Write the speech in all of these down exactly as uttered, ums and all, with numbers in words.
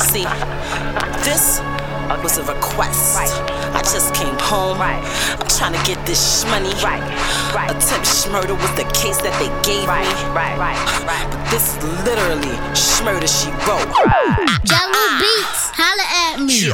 See, this was a request. I just came home. I'm trying to get this money. Attempt murder was the case that they gave me. But this literally murder she wrote. Jello Beats, holla at me.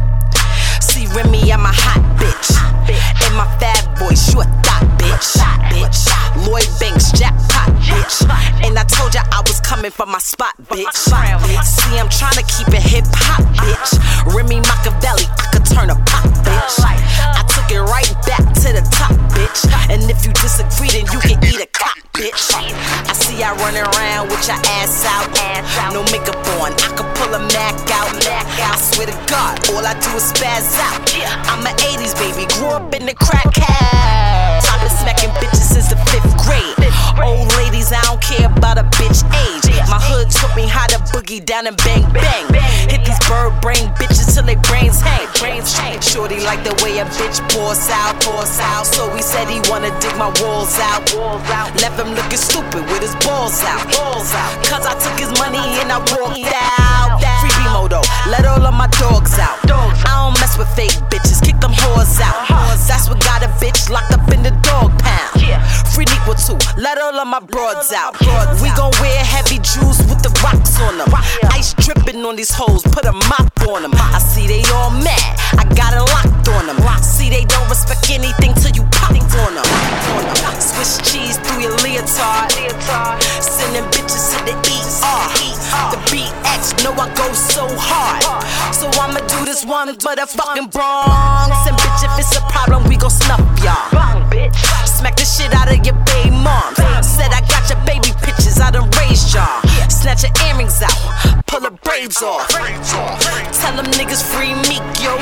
See Remy, I'm a hot bitch. And my fat voice, you a thot bitch. Bitch. Lloyd Banks, jackpot bitch. And I told ya I was coming for my spot, bitch. See, I'm trying to keep it hip hop, bitch. Remy Machiavelli, I could turn a pop, bitch. I took it right back to the top, bitch. And if you disagree, then you can eat a cock, bitch. I see y'all running around with your ass out. No makeup on, I could pull a Mac out. I swear to God, all I do is spaz out. I'm an eighties baby, grew up in the crack house. I've been smacking bitches since the fifth grade. Old ladies, I don't care about a bitch age. My hood taught me how to boogie down and bang bang. Hit these bird brain bitches till they brains hang. Shorty like the way a bitch pours out, pours out. So he said he wanna dig my walls out. Left him looking stupid with his balls out. Cause I took his money and I walked out. Free B-Modo, let all of my dogs out. I don't mess with fake bitches, kick them whores out. That's what got a bitch locked up in the dog pound. Free equal two, let all of my broads out. We gon' wear heavy jewels with the rocks on them. Ice dripping on these hoes, put a mop on them. I see they all mad, I got it locked on them. See they don't respect anything till you pop on them. Swiss cheese through your leotard. Sending bitches to the E R. The B X, know I go so hard. So I'ma do this one motherfucking Bronx. And bitch, if it's a problem, we gon' snuff y'all. Smack the shit out of your baby mom. Said I got your baby pictures, I done raised y'all. Snatch your earrings out, pull the braids off. Tell them niggas free Meek, yo.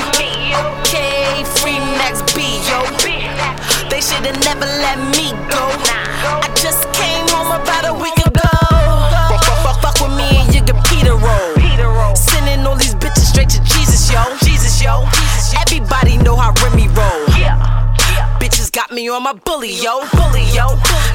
Okay, free Max B, yo. They should've never let me go. I just came home about a week ago. Fuck with me and you get Peter roll. Sending all these bitches straight to Jesus, yo. Jesus, yo. Everybody know how Remy roll. Bitches got me on my bully, yo. Bully, yo.